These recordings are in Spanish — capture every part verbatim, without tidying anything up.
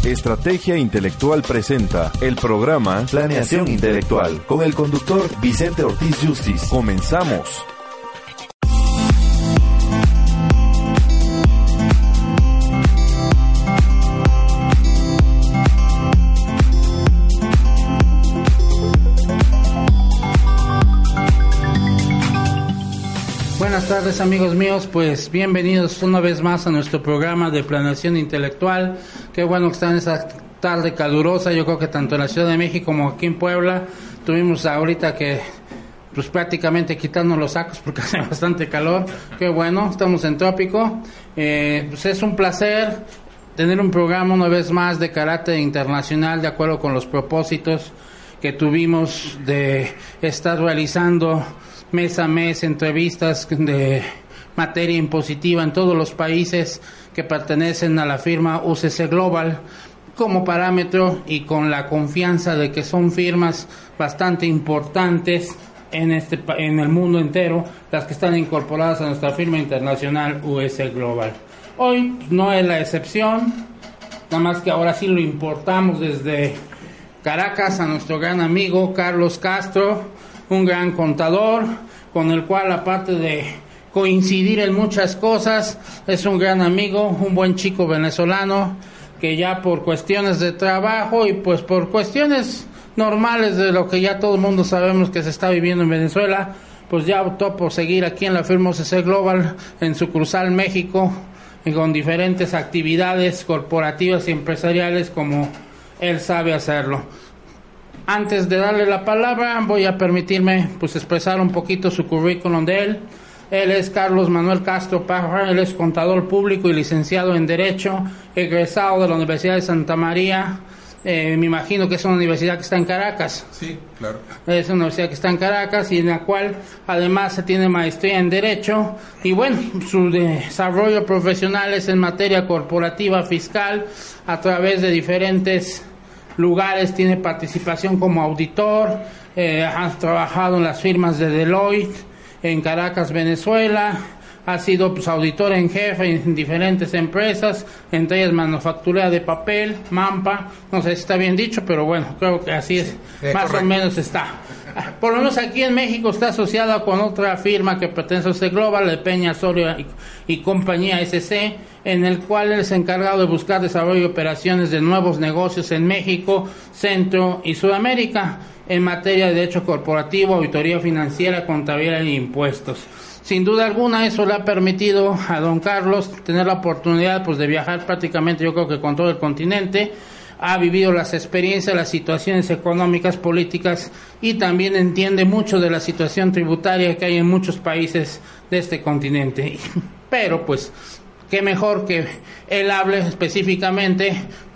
Estrategia Intelectual presenta el programa Planeación Intelectual con el conductor Vicente Ortiz Justiz. Comenzamos. Buenas tardes, amigos míos, pues bienvenidos una vez más a nuestro programa de planeación intelectual. Qué bueno que están en esta tarde calurosa. Yo creo que tanto en la Ciudad de México como aquí en Puebla tuvimos ahorita que pues prácticamente quitarnos los sacos porque hace bastante calor. Qué bueno, estamos en trópico. Eh, pues es un placer tener un programa una vez más de carácter internacional, de acuerdo con los propósitos que tuvimos de estar realizando mes a mes entrevistas de materia impositiva en todos los países que pertenecen a la firma U C C Global como parámetro, y con la confianza de que son firmas bastante importantes en este en el mundo entero las que están incorporadas a nuestra firma internacional U C C Global. Hoy no es la excepción, nada más que ahora sí lo importamos desde Caracas a nuestro gran amigo Carlos Castro, un gran contador, con el cual, aparte de coincidir en muchas cosas, es un gran amigo, un buen chico venezolano, que ya por cuestiones de trabajo y pues por cuestiones normales de lo que ya todo el mundo sabemos que se está viviendo en Venezuela, pues ya optó por seguir aquí en la firma U C C Global, en sucursal México, y con diferentes actividades corporativas y empresariales como él sabe hacerlo. Antes de darle la palabra, voy a permitirme pues expresar un poquito su currículum de él. Él es Carlos Manuel Castro Parra, él es contador público y licenciado en Derecho, egresado de la Universidad de Santa María. Eh, me imagino que es una universidad que está en Caracas. Sí, claro. Es una universidad que está en Caracas y en la cual además se tiene maestría en Derecho. Y bueno, su desarrollo profesional es en materia corporativa fiscal a través de diferentes lugares. Tiene participación como auditor, eh, ha trabajado en las firmas de Deloitte en Caracas, Venezuela, ha sido pues, auditor en jefe en diferentes empresas, entre ellas Manufacturera de Papel, Mampa, no sé si está bien dicho, pero bueno, creo que así es, eh, más correcto. O menos está. Por lo menos aquí en México está asociada con otra firma que pertenece a U C C Global, de Peña, Soria y, y Compañía S C, en el cual él es encargado de buscar desarrollo y operaciones de nuevos negocios en México, Centro y Sudamérica, en materia de derecho corporativo, auditoría financiera, contabilidad e impuestos. Sin duda alguna eso le ha permitido a don Carlos tener la oportunidad pues de viajar prácticamente, yo creo que con todo el continente. Ha vivido las experiencias, las situaciones económicas, políticas, y también entiende mucho de la situación tributaria que hay en muchos países de este continente. Pero pues qué mejor que él hable específicamente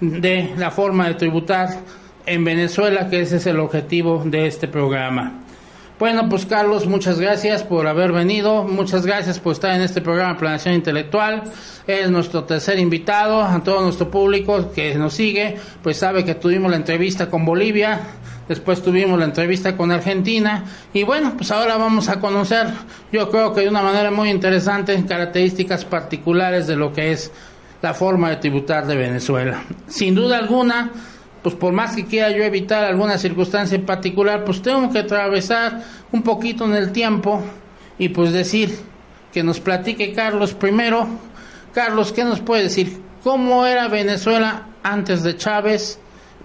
de la forma de tributar en Venezuela, que ese es el objetivo de este programa. Bueno, pues Carlos, muchas gracias por haber venido, muchas gracias por estar en este programa de Planeación Intelectual. Es nuestro tercer invitado. A todo nuestro público que nos sigue, pues sabe que tuvimos la entrevista con Bolivia, después tuvimos la entrevista con Argentina, y bueno, pues ahora vamos a conocer, yo creo que de una manera muy interesante, características particulares de lo que es la forma de tributar de Venezuela. Sin duda alguna, pues por más que quiera yo evitar alguna circunstancia en particular, pues tengo que atravesar un poquito en el tiempo y pues decir que nos platique Carlos primero. Carlos, ¿qué nos puede decir? ¿Cómo era Venezuela antes de Chávez,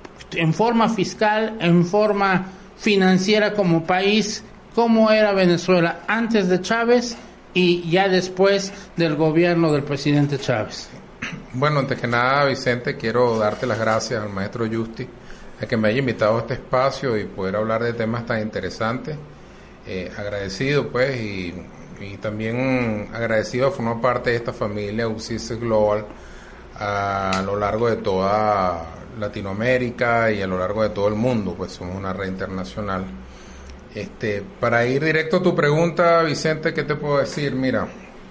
en forma fiscal, en forma financiera como país? ¿Cómo era Venezuela antes de Chávez y ya después del gobierno del presidente Chávez? Bueno, antes que nada, Vicente, quiero darte las gracias al maestro Justi de que me haya invitado a este espacio y poder hablar de temas tan interesantes. Eh, agradecido, pues, y, y también agradecido de formar parte de esta familia U C C Global a, a lo largo de toda Latinoamérica y a lo largo de todo el mundo, pues somos una red internacional. Este, para ir directo a tu pregunta, Vicente, ¿qué te puedo decir? Mira,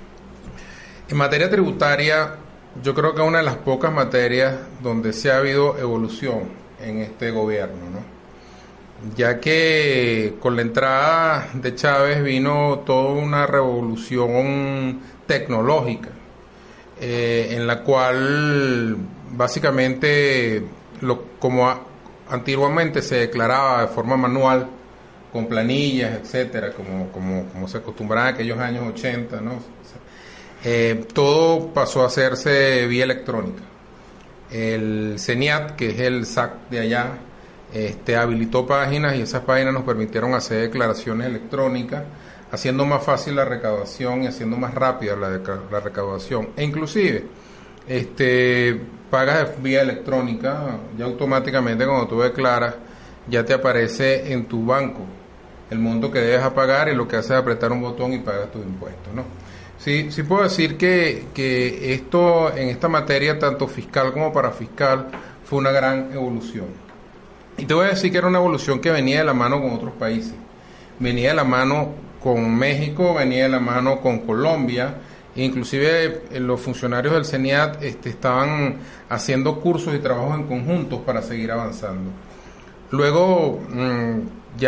en materia tributaria, yo creo que es una de las pocas materias donde se ha habido evolución en este gobierno, ¿no? Ya que con la entrada de Chávez vino toda una revolución tecnológica, eh, en la cual básicamente, lo, como a, antiguamente se declaraba de forma manual, con planillas, etcétera, como, como, como se acostumbraba en aquellos años ochenta, ¿no? Eh, todo pasó a hacerse vía electrónica. El CENIAT, que es el S A C de allá, este, habilitó páginas y esas páginas nos permitieron hacer declaraciones electrónicas, haciendo más fácil la recaudación y haciendo más rápida la, la recaudación. E inclusive, este, pagas vía electrónica, ya automáticamente cuando tú declaras, ya te aparece en tu banco el monto que debes a pagar y lo que haces es apretar un botón y pagas tus impuestos, ¿no? Sí, sí puedo decir que, que esto en esta materia, tanto fiscal como parafiscal, fue una gran evolución. Y te voy a decir que era una evolución que venía de la mano con otros países. Venía de la mano con México, venía de la mano con Colombia, e inclusive los funcionarios del CENIAT este, estaban haciendo cursos y trabajos en conjuntos para seguir avanzando. Luego, mmm,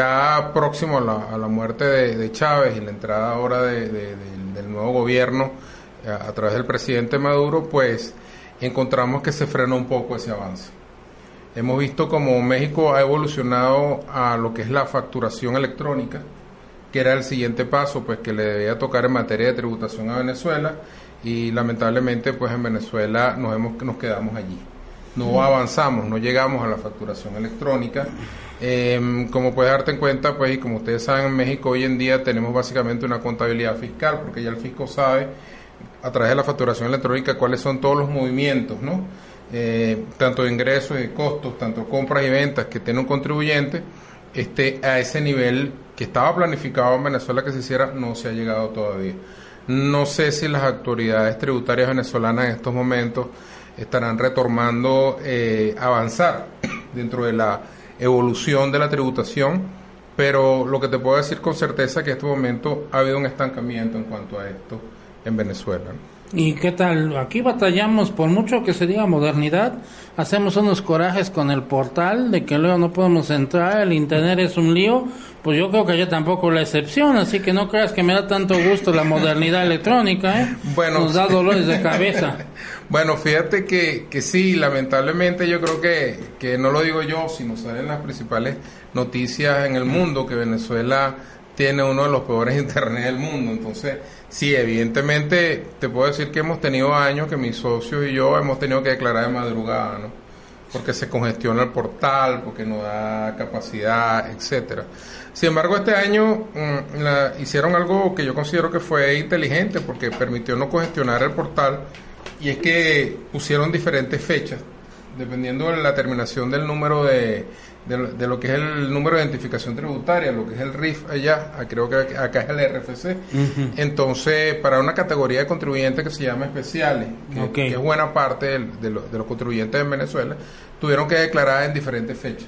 ya próximo a la, a la muerte de, de Chávez y la entrada ahora de, de, de, del nuevo gobierno a, a través del presidente Maduro, pues encontramos que se frenó un poco ese avance. Hemos visto como México ha evolucionado a lo que es la facturación electrónica, que era el siguiente paso pues que le debía tocar en materia de tributación a Venezuela, y lamentablemente pues en Venezuela nos, hemos, nos quedamos allí. No avanzamos, no llegamos a la facturación electrónica. Eh, como puedes darte en cuenta, pues, y como ustedes saben, en México hoy en día tenemos básicamente una contabilidad fiscal, porque ya el fisco sabe, a través de la facturación electrónica, cuáles son todos los movimientos, ¿no? Eh, tanto de ingresos y costos, tanto compras y ventas que tiene un contribuyente, este, a ese nivel que estaba planificado en Venezuela que se hiciera, no se ha llegado todavía. No sé si las autoridades tributarias venezolanas en estos momentos estarán retomando eh, avanzar dentro de la evolución de la tributación, pero lo que te puedo decir con certeza es que en este momento ha habido un estancamiento en cuanto a esto en Venezuela. ¿Y qué tal? Aquí batallamos, por mucho que se diga modernidad, hacemos unos corajes con el portal de que luego no podemos entrar, el internet es un lío. Pues yo creo que yo tampoco la excepción, así que no creas que me da tanto gusto la modernidad electrónica, ¿eh? Bueno, nos da dolores de cabeza. Bueno, fíjate que, que sí, lamentablemente yo creo que, que no lo digo yo, sino salen las principales noticias en el mundo, que Venezuela tiene uno de los peores internet del mundo. Entonces, sí, evidentemente te puedo decir que hemos tenido años que mis socios y yo hemos tenido que declarar de madrugada, ¿no? Porque se congestiona el portal, porque no da capacidad, etcétera. Sin embargo, este año mmm, la, hicieron algo que yo considero que fue inteligente, porque permitió no congestionar el portal, y es que pusieron diferentes fechas, dependiendo de la terminación del número de, de, de lo que es el número de identificación tributaria, lo que es el R I F allá, creo que acá es el R F C. Uh-huh. Entonces, para una categoría de contribuyentes que se llama especiales, que, okay. que es buena parte de, de, lo, de los contribuyentes en Venezuela, tuvieron que declarar en diferentes fechas.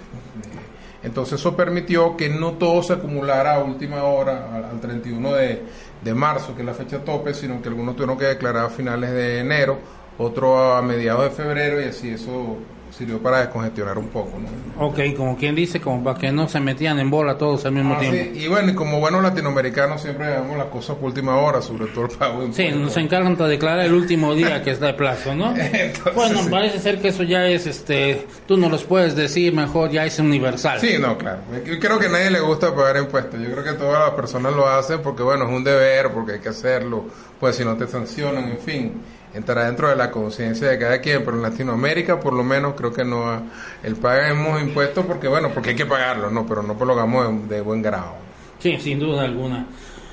Entonces eso permitió que no todo se acumulara a última hora, al, al treinta y uno de, de marzo, que es la fecha tope, sino que algunos tuvieron que declarar a finales de enero, otros a mediados de febrero, y así eso sirvió para descongestionar un poco, ¿no? Ok, como quien dice, como para que no se metían en bola todos al mismo ah, tiempo. Sí. Y bueno, y como buenos latinoamericanos siempre dejamos las cosas por última hora, sobre todo el pago de impuestos. Sí, nos encargan de declarar el último día que está de plazo, ¿no? Entonces, bueno, sí. Parece ser que eso ya es, este, tú no los puedes decir, mejor ya es universal. Sí, no, claro. Yo creo que a nadie le gusta pagar impuestos. Yo creo que todas las personas lo hacen porque, bueno, es un deber, porque hay que hacerlo, pues si no te sancionan, en fin. Entrará dentro de la conciencia de cada quien, pero en Latinoamérica por lo menos creo que no ha, el paguemos impuestos porque bueno, porque hay que pagarlo, no, pero no lo hagamos de, de buen grado. Sí, sin duda alguna.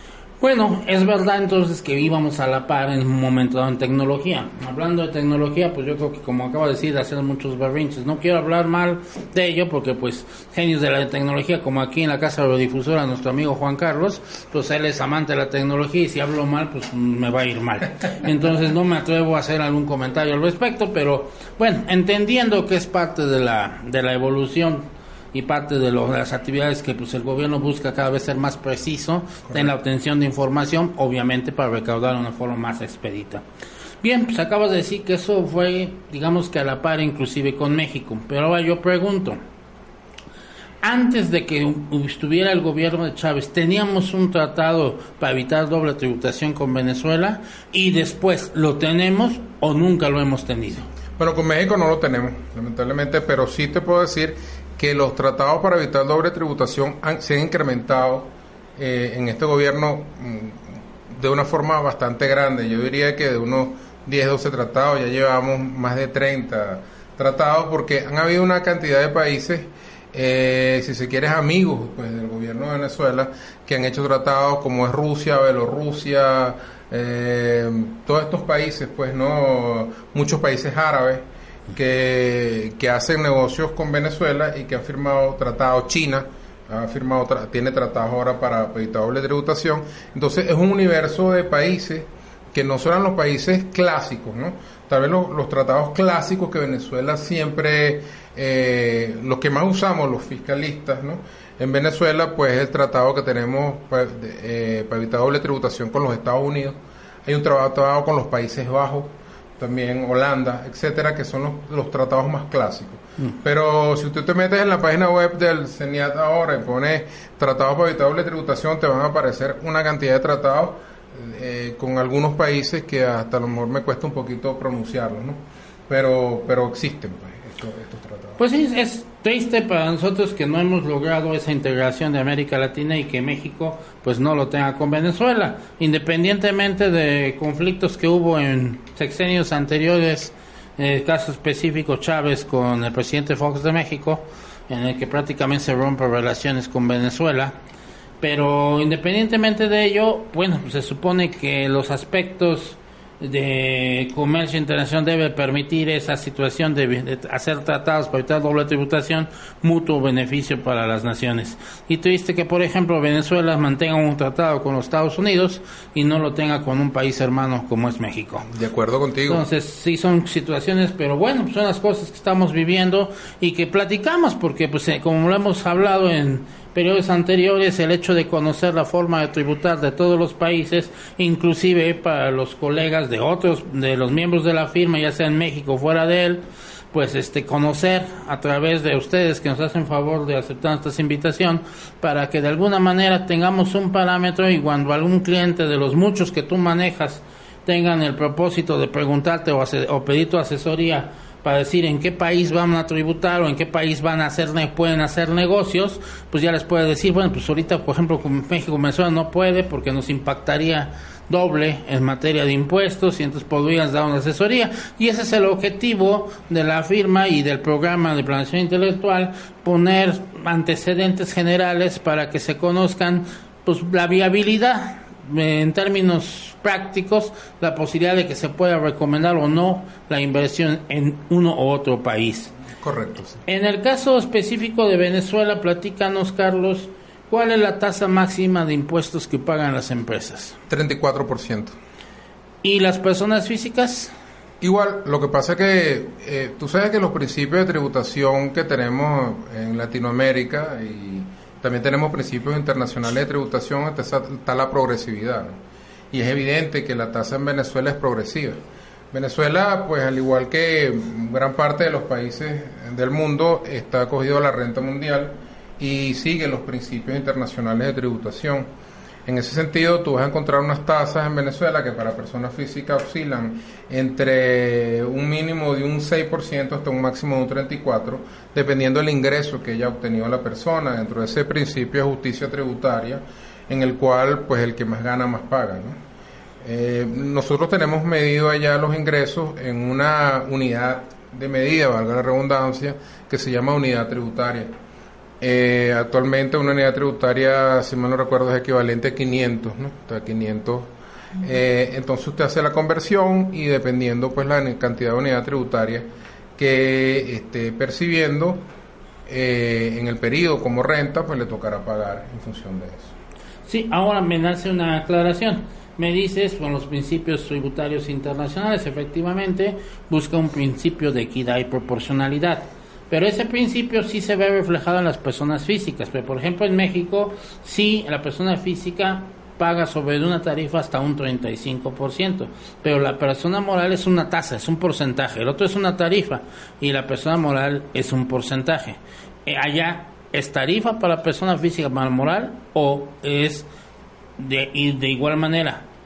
Bueno, es verdad entonces que íbamos a la par en un momento dado en tecnología. Hablando de tecnología, pues yo creo que como acabo de decir, hacer muchos berrinches. No quiero hablar mal de ello porque pues genios de la tecnología, como aquí en la Casa Radiodifusora, nuestro amigo Juan Carlos, pues él es amante de la tecnología y si hablo mal, pues me va a ir mal. Entonces no me atrevo a hacer algún comentario al respecto, pero bueno, entendiendo que es parte de la, de la evolución y parte de, lo, de las actividades que pues el gobierno busca cada vez ser más preciso Correcto. En la obtención de información, obviamente para recaudar de una forma más expedita. Bien, pues acabas de decir que eso fue, digamos que a la par inclusive con México, pero ahora yo pregunto, antes de que estuviera el gobierno de Chávez, ¿teníamos un tratado para evitar doble tributación con Venezuela? Y después, ¿lo tenemos o nunca lo hemos tenido? Bueno, con México no lo tenemos, lamentablemente, pero sí te puedo decir que los tratados para evitar doble tributación han, se han incrementado eh, en este gobierno mmm, de una forma bastante grande. Yo diría que de unos diez, doce tratados, ya llevamos más de treinta tratados, porque han habido una cantidad de países, eh, si se quiere, amigos pues, del gobierno de Venezuela, que han hecho tratados como es Rusia, Bielorrusia, eh, todos estos países, pues no, muchos países árabes que, que hacen negocios con Venezuela y que han firmado tratados. China ha firmado, tra- tiene tratados ahora para evitar doble tributación. Entonces es un universo de países que no son los países clásicos, ¿no? Tal vez los, los tratados clásicos que Venezuela siempre, eh, los que más usamos los fiscalistas, ¿no? En Venezuela, pues el tratado que tenemos para, eh, para evitar doble tributación con los Estados Unidos. Hay un tratado con los Países Bajos, también Holanda, etcétera, que son los, los tratados más clásicos. Mm. Pero si tú te metes en la página web del CENIAT ahora y pones tratados para evitar doble tributación, te van a aparecer una cantidad de tratados eh, con algunos países que hasta a lo mejor me cuesta un poquito pronunciarlos, ¿no? Pero, pero existen, pues, estos, estos tratados. Pues sí, es triste para nosotros que no hemos logrado esa integración de América Latina y que México pues no lo tenga con Venezuela, independientemente de conflictos que hubo en sexenios anteriores, en el caso específico Chávez con el presidente Fox de México, en el que prácticamente se rompen relaciones con Venezuela. Pero independientemente de ello, bueno, pues se supone que los aspectos de comercio internacional debe permitir esa situación de, de hacer tratados para evitar doble tributación, mutuo beneficio para las naciones. Y triste que, por ejemplo, Venezuela mantenga un tratado con los Estados Unidos y no lo tenga con un país hermano como es México. De acuerdo contigo. Entonces, sí son situaciones, pero bueno, pues son las cosas que estamos viviendo y que platicamos, porque pues eh, como lo hemos hablado en periodos anteriores, el hecho de conocer la forma de tributar de todos los países, inclusive para los colegas de otros, de los miembros de la firma, ya sea en México o fuera de él, pues este conocer a través de ustedes que nos hacen favor de aceptar esta invitación, para que de alguna manera tengamos un parámetro y cuando algún cliente de los muchos que tú manejas tengan el propósito de preguntarte o, hacer, o pedir tu asesoría para decir en qué país van a tributar o en qué país van a hacer pueden hacer negocios, pues ya les puede decir, bueno, pues ahorita, por ejemplo, con México, Venezuela no puede porque nos impactaría doble en materia de impuestos y entonces podrías dar una asesoría. Y ese es el objetivo de la firma y del programa de planeación intelectual, poner antecedentes generales para que se conozcan pues la viabilidad en términos prácticos, la posibilidad de que se pueda recomendar o no la inversión en uno u otro país. Correcto, sí. En el caso específico de Venezuela, platícanos, Carlos, ¿cuál es la tasa máxima de impuestos que pagan las empresas? treinta y cuatro por ciento. ¿Y las personas físicas? Igual, lo que pasa es que eh, tú sabes que los principios de tributación que tenemos en Latinoamérica y también tenemos principios internacionales de tributación, está, está la progresividad, ¿no? Y es evidente que la tasa en Venezuela es progresiva. Venezuela, pues al igual que gran parte de los países del mundo, está acogido a la renta mundial y sigue los principios internacionales de tributación. En ese sentido, tú vas a encontrar unas tasas en Venezuela que para personas físicas oscilan entre un mínimo de un seis por ciento hasta un máximo de un treinta y cuatro por ciento, dependiendo del ingreso que haya obtenido la persona, dentro de ese principio de justicia tributaria, en el cual pues el que más gana más paga, ¿no? Eh, nosotros tenemos medido allá los ingresos en una unidad de medida, valga la redundancia, que se llama unidad tributaria. Eh, actualmente una unidad tributaria, si mal no recuerdo, es equivalente a quinientos, ¿no? O sea, quinientos. Eh, entonces usted hace la conversión y dependiendo pues la cantidad de unidad tributaria que esté percibiendo eh, en el periodo como renta, pues le tocará pagar en función de eso. Sí, ahora me nace una aclaración. Me dices, con los principios tributarios internacionales, efectivamente, busca un principio de equidad y proporcionalidad. Pero ese principio sí se ve reflejado en las personas físicas. Pero, por ejemplo, en México, sí, la persona física paga sobre una tarifa hasta un treinta y cinco por ciento. Pero la persona moral es una tasa, es un porcentaje. El otro es una tarifa y la persona moral es un porcentaje. Eh, allá, ¿es tarifa para persona física para moral o es de, y de igual manera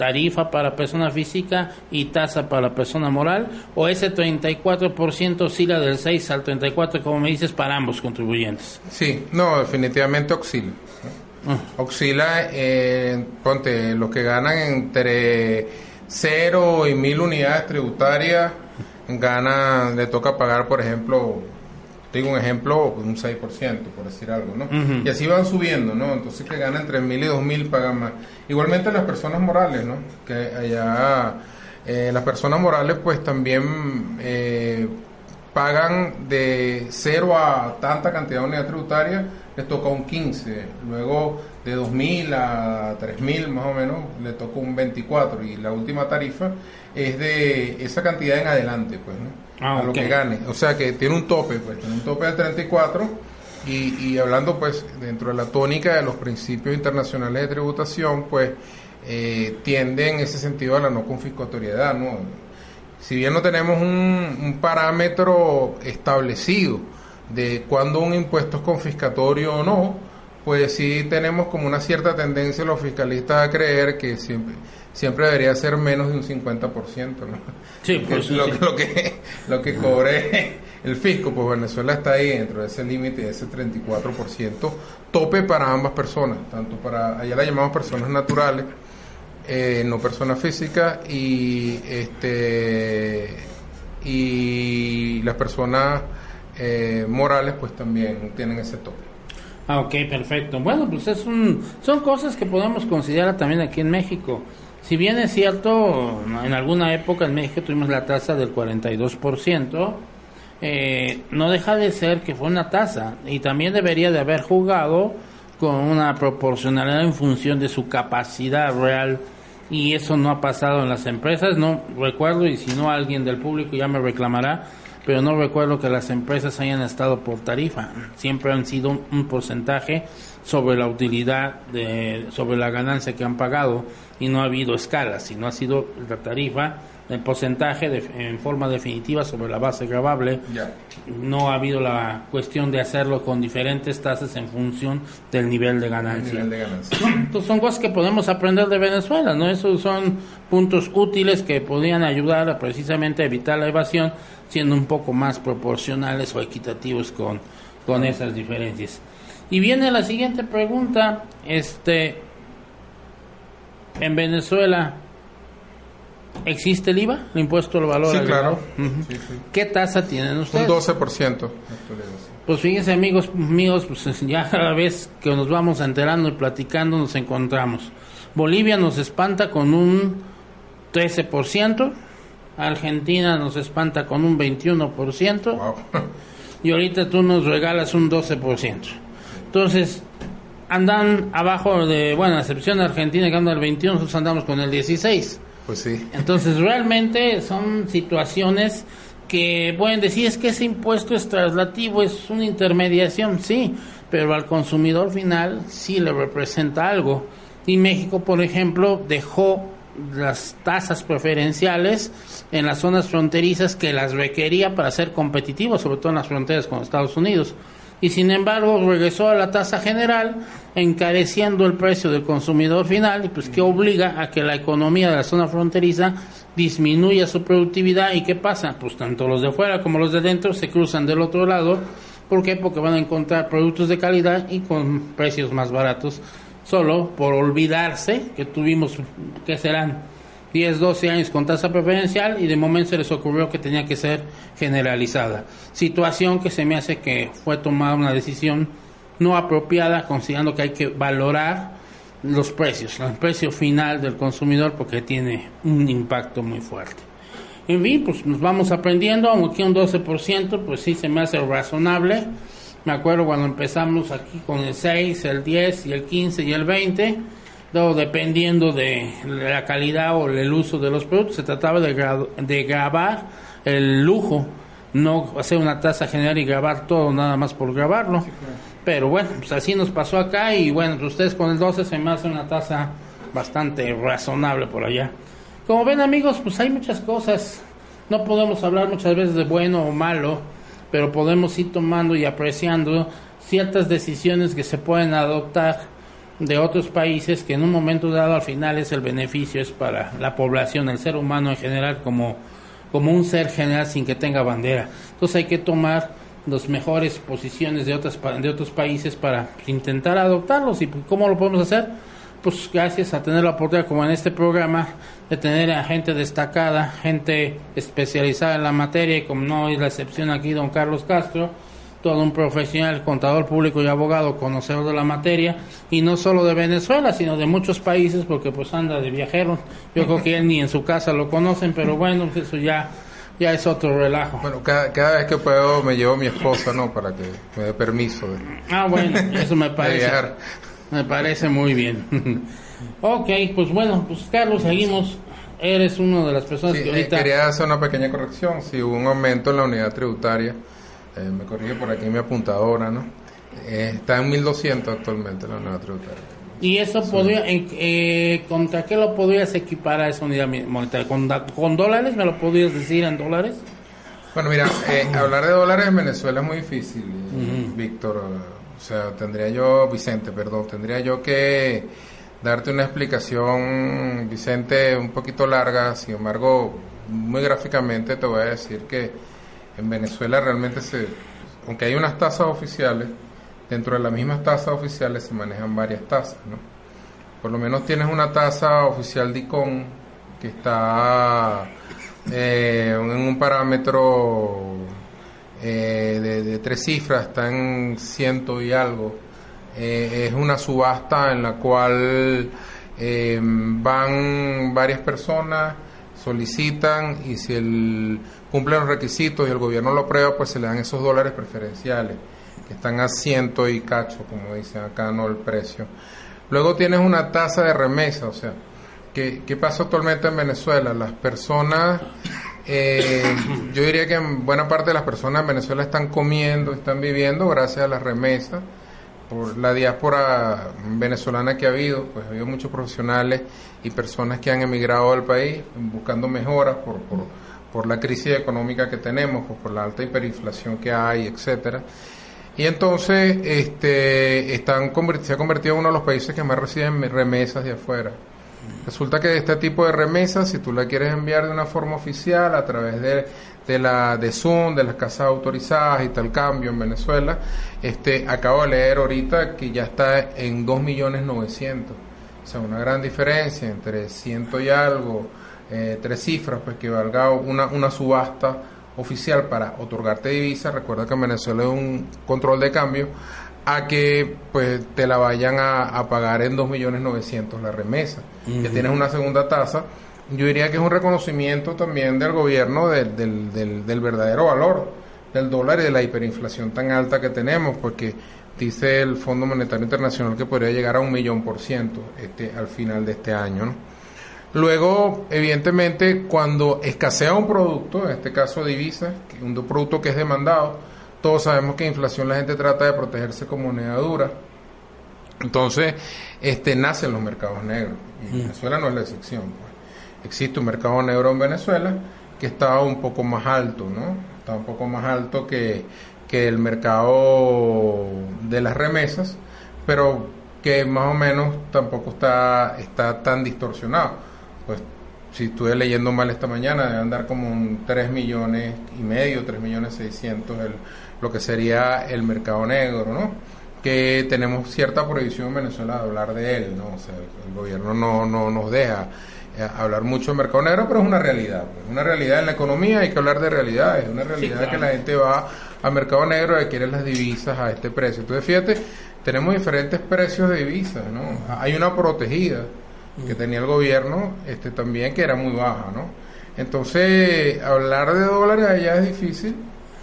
tarifa para persona física y tasa para persona moral, o ese treinta y cuatro por ciento oscila del seis al treinta y cuatro, como me dices, para ambos contribuyentes? Sí, no, definitivamente oscila. Uh. Oscila, eh, ponte, los que ganan entre cero y mil unidades tributarias, ganan, le toca pagar, por ejemplo, digo un ejemplo, un seis por ciento, por decir algo, ¿no? Uh-huh. Y así van subiendo, ¿no? Entonces que ganan tres mil y dos mil pagan más. Igualmente las personas morales, ¿no? Que allá eh, las personas morales pues también eh, pagan de cero a tanta cantidad de unidad tributaria, les toca un quince, luego de dos mil a tres mil más o menos le toca un veinticuatro, y la última tarifa es de esa cantidad en adelante, pues, ¿no? Ah, a lo okay. que gane, o sea que tiene un tope, pues tiene un tope de treinta y cuatro, y, y hablando pues dentro de la tónica de los principios internacionales de tributación, pues eh, tiende en ese sentido a la no confiscatoriedad, ¿no? Si bien no tenemos un, un parámetro establecido de cuándo un impuesto es confiscatorio o no, pues sí tenemos como una cierta tendencia los fiscalistas a creer que siempre siempre debería ser menos de un cincuenta por ciento, ¿no? Sí, pues, lo, sí. lo que lo que cobre el fisco, pues Venezuela está ahí dentro de ese límite, de ese treinta y cuatro por ciento tope para ambas personas, tanto para, allá la llamamos personas naturales, eh, no personas físicas, y este y las personas eh, morales pues también tienen ese tope. Ah, ok, perfecto. Bueno, pues es un, son cosas que podemos considerar también aquí en México. Si bien es cierto, en alguna época en México tuvimos la tasa del cuarenta y dos por ciento, eh, no deja de ser que fue una tasa, y también debería de haber jugado con una proporcionalidad en función de su capacidad real, y eso no ha pasado en las empresas. No recuerdo, y si no alguien del público ya me reclamará, pero no recuerdo que las empresas hayan estado por tarifa. Siempre han sido un, un porcentaje sobre la utilidad, de, sobre la ganancia que han pagado, y no ha habido escalas, sino ha sido la tarifa, el porcentaje de, en forma definitiva sobre la base gravable. Yeah. No ha habido la cuestión de hacerlo con diferentes tasas en función del nivel de ganancia. Nivel de ganancia. Entonces son cosas que podemos aprender de Venezuela, ¿no? Esos son puntos útiles que podrían ayudar a precisamente a evitar la evasión, siendo un poco más proporcionales o equitativos con, con esas diferencias. Y viene la siguiente pregunta, este, en Venezuela, ¿existe el I V A, el impuesto al valor sí, agregado? Claro. Uh-huh. Sí, sí. ¿Qué tasa tienen ustedes? Un doce por ciento. Pues fíjense, amigos míos, pues ya cada vez que nos vamos enterando y platicando nos encontramos. Bolivia nos espanta con un trece por ciento, Argentina nos espanta con un veintiuno por ciento, wow. Y ahorita tú nos regalas un doce por ciento. Entonces, andan abajo de, bueno, a excepción de Argentina que anda el veintiuno, nosotros andamos con el dieciséis. Pues sí. Entonces, realmente son situaciones que pueden decir, es que ese impuesto es traslativo, es una intermediación, sí, pero al consumidor final sí le representa algo. Y México, por ejemplo, dejó las tasas preferenciales en las zonas fronterizas que las requería para ser competitivo, sobre todo en las fronteras con Estados Unidos. Y sin embargo regresó a la tasa general, encareciendo el precio del consumidor final, y pues que obliga a que la economía de la zona fronteriza disminuya su productividad. ¿Y qué pasa? Pues tanto los de fuera como los de dentro se cruzan del otro lado. ¿Por qué? Porque van a encontrar productos de calidad y con precios más baratos, solo por olvidarse que tuvimos, que serán diez, doce años con tasa preferencial, y de momento se les ocurrió que tenía que ser generalizada. Situación que se me hace que fue tomada una decisión no apropiada, considerando que hay que valorar los precios, el precio final del consumidor, porque tiene un impacto muy fuerte. En fin, pues nos vamos aprendiendo, aunque un doce por ciento, pues sí se me hace razonable. Me acuerdo cuando empezamos aquí con el seis, el diez y el quince y el veinte, no, dependiendo de la calidad o el uso de los productos, se trataba de, gra- de grabar el lujo, no hacer una tasa general y grabar todo nada más por grabarlo. Sí, claro. Pero bueno, pues así nos pasó acá, y bueno, pues ustedes con el doce se me hace una tasa bastante razonable por allá. Como ven, amigos, pues hay muchas cosas, no podemos hablar muchas veces de bueno o malo, pero podemos ir tomando y apreciando ciertas decisiones que se pueden adoptar de otros países, que en un momento dado al final es el beneficio, es para la población, el ser humano en general, como, como un ser general sin que tenga bandera. Entonces hay que tomar las mejores posiciones de otras de otros países para intentar adoptarlos. ¿Y cómo lo podemos hacer? Pues gracias a tener la oportunidad, como en este programa, de tener a gente destacada, gente especializada en la materia, y como no es la excepción aquí, don Carlos Castro, todo un profesional, contador público y abogado, conocedor de la materia, y no solo de Venezuela, sino de muchos países, porque pues anda de viajero. Yo creo que él ni en su casa lo conocen, pero bueno, eso ya ya es otro relajo. Bueno, cada, cada vez que puedo me llevo a mi esposa, ¿no? Para que me dé permiso de, ah, bueno, eso me parece, de viajar. Me parece muy bien. Ok, pues bueno, pues Carlos, seguimos. Eres una de las personas Sí, que ahorita... eh, quería hacer una pequeña corrección. Si hubo un aumento en la unidad tributaria, eh, me corrige por aquí mi apuntadora, ¿no? Eh, está en mil doscientos actualmente la unidad tributaria. ¿Y eso Sí. podría, en, eh, contra qué lo podrías equiparar a esa unidad monetaria? ¿Con, ¿Con dólares? ¿Me lo podrías decir en dólares? Bueno, mira, eh, hablar de dólares en Venezuela es muy difícil, eh, Uh-huh. Víctor. O sea, tendría yo, Vicente, perdón, tendría yo que darte una explicación, Vicente, un poquito larga. Sin embargo, muy gráficamente te voy a decir que en Venezuela realmente se, aunque hay unas tasas oficiales, dentro de las mismas tasas oficiales se manejan varias tasas, ¿no? Por lo menos tienes una tasa oficial de ICON que está eh, en un parámetro eh, de, de tres cifras, está en ciento y algo. Eh, es una subasta en la cual eh, van varias personas, solicitan, y si el, cumplen los requisitos y el gobierno lo aprueba, pues se le dan esos dólares preferenciales, que están a ciento y cacho, como dicen acá, no el precio. Luego tienes una tasa de remesa, o sea, ¿qué, qué pasa actualmente en Venezuela? Las personas, eh, yo diría que en buena parte de las personas en Venezuela están comiendo, están viviendo gracias a las remesas, por la diáspora venezolana que ha habido. Pues ha habido muchos profesionales y personas que han emigrado del país buscando mejoras por, por, por la crisis económica que tenemos, pues por la alta hiperinflación que hay, etcétera. Y entonces este están se ha convertido en uno de los países que más reciben remesas de afuera. Resulta que este tipo de remesas, si tú la quieres enviar de una forma oficial a través de, de la de Zoom, de las casas autorizadas y tal cambio en Venezuela, este acabo de leer ahorita que ya está en dos millones novecientos. O sea, una gran diferencia entre ciento y algo, eh, tres cifras, pues que valga una, una subasta oficial para otorgarte divisa. Recuerda que en Venezuela es un control de cambio, a que pues te la vayan a, a pagar en dos millones novecientos la remesa. Uh-huh. Ya tienes una segunda tasa. Yo diría que es un reconocimiento también del gobierno del, del, del, del verdadero valor del dólar y de la hiperinflación tan alta que tenemos, porque dice el Fondo Monetario Internacional que podría llegar a un millón por ciento este, al final de este año, ¿no? Luego, evidentemente, cuando escasea un producto, en este caso divisas, un producto que es demandado, todos sabemos que en inflación la gente trata de protegerse con moneda dura. Entonces, este nacen los mercados negros. Y mm. Venezuela no es la excepción, pues. Existe un mercado negro en Venezuela que está un poco más alto, ¿no? Está un poco más alto que, que el mercado de las remesas, pero que más o menos tampoco está, está tan distorsionado. Pues si estuve leyendo mal esta mañana, debe andar como un tres millones y medio, tres millones seiscientos, el, lo que sería el mercado negro, ¿no? Que tenemos cierta prohibición en Venezuela de hablar de él, ¿no? O sea, el gobierno no, no nos deja eh, hablar mucho del mercado negro, pero es una realidad, pues, una realidad en la economía. Hay que hablar de realidades, es una realidad, sí, claro, que la gente va al mercado negro y quiere las divisas a este precio. Entonces, fíjate, tenemos diferentes precios de divisas, ¿no? Hay una protegida que tenía el gobierno este también, que era muy baja, ¿no? Entonces, hablar de dólares allá es difícil,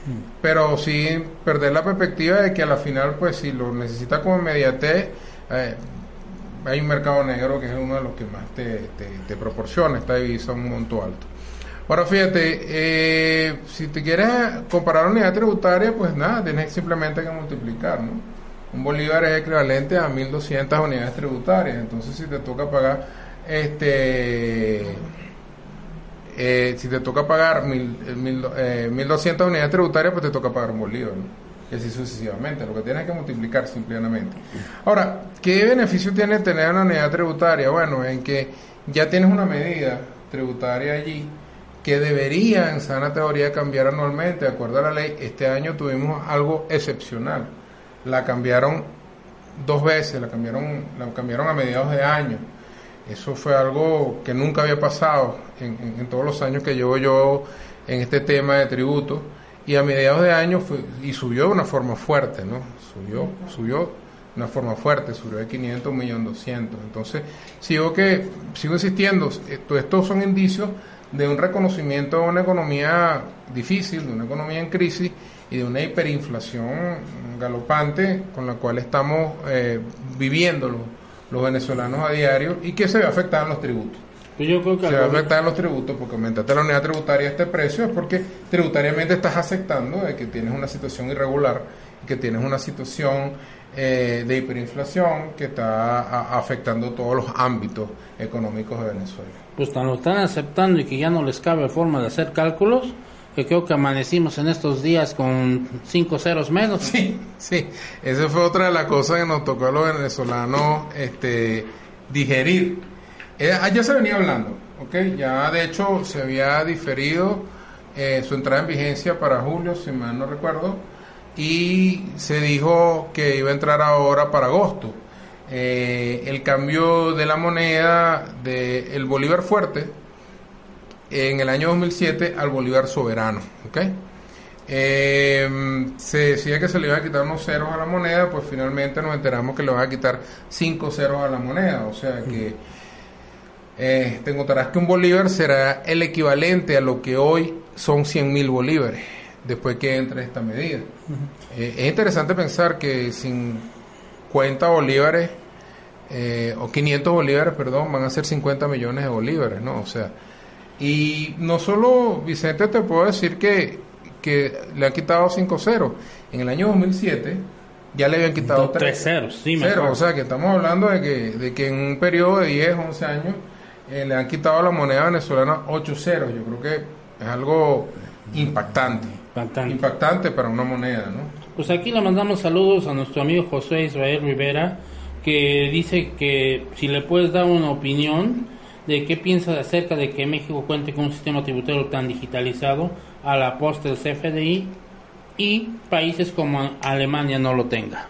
pero sí perder la perspectiva de que a la final, pues si lo necesitas como inmediatez, eh, hay un mercado negro que es uno de los que más te, te, te proporciona esta divisa a un monto alto. Ahora fíjate, eh, si te quieres comparar la unidad tributaria, pues nada, tienes simplemente que multiplicar, ¿no? Un bolívar es equivalente a mil doscientas unidades tributarias. Entonces, si te toca pagar este eh, si te toca pagar mil, mil, eh, mil doscientas unidades tributarias, pues te toca pagar un bolívar, ¿no? y así sucesivamente. Lo que tiene es que multiplicar simplemente. Ahora, ¿qué beneficio tiene tener una unidad tributaria? Bueno, en que ya tienes una medida tributaria allí que debería en sana teoría cambiar anualmente de acuerdo a la ley. Este año tuvimos algo excepcional, la cambiaron dos veces, la cambiaron, la cambiaron a mediados de año. Eso fue algo que nunca había pasado en, en, en todos los años que llevo yo en este tema de tributos, y a mediados de año fue, y subió de una forma fuerte, ¿no? Subió, subió de una forma fuerte, subió de quinientos a un millón doscientos. Entonces, sigo que, sigo insistiendo, esto, estos son indicios de un reconocimiento de una economía difícil, de una economía en crisis y de una hiperinflación galopante con la cual estamos eh, viviendo los, los venezolanos a diario, y que se ve afectada en los tributos. Yo creo que se va a afectar en los tributos porque aumentaste la unidad tributaria a este precio, es porque tributariamente estás aceptando de que tienes una situación irregular, que tienes una situación eh, de hiperinflación que está a, afectando todos los ámbitos económicos de Venezuela. Pues tan lo están aceptando y que ya no les cabe forma de hacer cálculos, que creo que amanecimos en estos días con cinco ceros menos. Sí, sí, esa fue otra de las cosas que nos tocó a los venezolanos este, digerir. Eh, ya se venía hablando, ¿ok? Ya de hecho se había diferido eh, su entrada en vigencia para julio, si mal no recuerdo, y se dijo que iba a entrar ahora para agosto. Eh, el cambio de la moneda del bolívar fuerte en el año dos mil siete al bolívar soberano, ¿ok? Eh, se decía que se le iban a quitar unos ceros a la moneda, pues finalmente nos enteramos que le van a quitar cinco ceros a la moneda, o sea que Eh, te encontrarás que un bolívar será el equivalente a lo que hoy son cien mil bolívares, después que entre esta medida. Uh-huh. Eh, es interesante pensar que cincuenta bolívares, eh, o quinientos bolívares, perdón, van a ser cincuenta millones de bolívares, ¿no? O sea, y no solo, Vicente, te puedo decir que, que le han quitado cinco ceros. En el año dos mil siete ya le habían quitado tres ceros, sí, ceros, o sea que estamos hablando de que, de que en un periodo de diez, once años Eh, le han quitado a la moneda venezolana ocho ceros. Yo creo que es algo impactante, impactante, impactante para una moneda, ¿no? Pues aquí le mandamos saludos a nuestro amigo José Israel Rivera, que dice que si le puedes dar una opinión de qué piensas acerca de que México cuente con un sistema tributario tan digitalizado a la posta del C F D I y países como Alemania no lo tenga.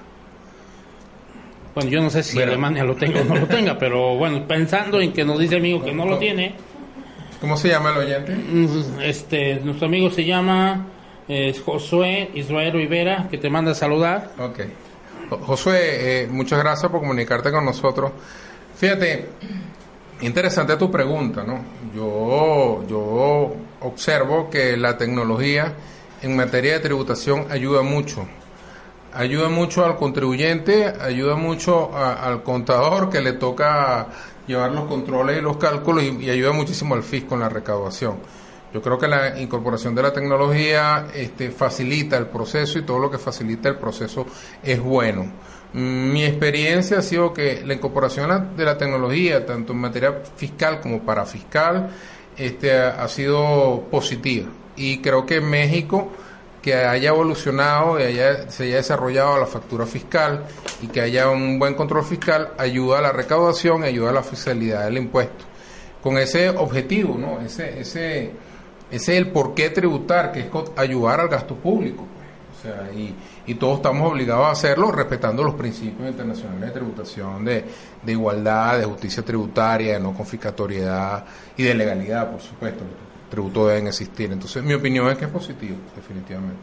Bueno, yo no sé si Mira. Alemania lo tenga o no lo tenga, pero bueno, pensando en que nos dice amigo que no lo tiene. ¿Cómo se llama el oyente? Este, nuestro amigo se llama eh, Josué Israel Rivera, que te manda a saludar. Ok. Josué, eh, muchas gracias por comunicarte con nosotros. Fíjate, interesante tu pregunta, ¿no? Yo, yo observo que la tecnología en materia de tributación ayuda mucho. Ayuda mucho al contribuyente, ayuda mucho a, al contador que le toca llevar los controles y los cálculos, y, y ayuda muchísimo al fisco en la recaudación. Yo creo que la incorporación de la tecnología este, facilita el proceso, y todo lo que facilita el proceso es bueno. Mi experiencia ha sido que la incorporación de la tecnología, tanto en materia fiscal como parafiscal, este, ha, ha sido positiva. Y creo que en México, que haya evolucionado y haya, se haya desarrollado la factura fiscal y que haya un buen control fiscal, ayuda a la recaudación y ayuda a la fiscalidad del impuesto. Con ese objetivo, ¿no? Ese, ese, ese es el por qué tributar, que es ayudar al gasto público, pues. O sea, y, y todos estamos obligados a hacerlo respetando los principios internacionales de tributación, de, de igualdad, de justicia tributaria, de no confiscatoriedad y de legalidad, por supuesto. Tributos deben existir. Entonces, mi opinión es que es positivo, definitivamente.